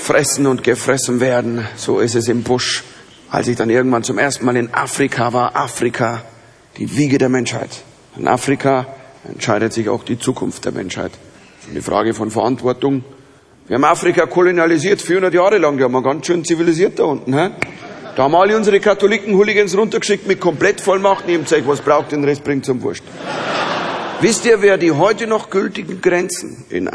fressen und gefressen werden. So ist es im Busch. Als ich dann irgendwann zum ersten Mal in Afrika war, Afrika, die Wiege der Menschheit. In Afrika entscheidet sich auch die Zukunft der Menschheit. Eine Frage von Verantwortung. Wir haben Afrika kolonialisiert, 400 Jahre lang. Die haben wir ganz schön zivilisiert da unten. He? Da haben alle unsere Katholiken-Hooligans runtergeschickt mit Komplettvollmachten. Ich hab gesagt, was braucht, den Rest bringt zum Wurscht. Wisst ihr, wer die heute noch gültigen Grenzen in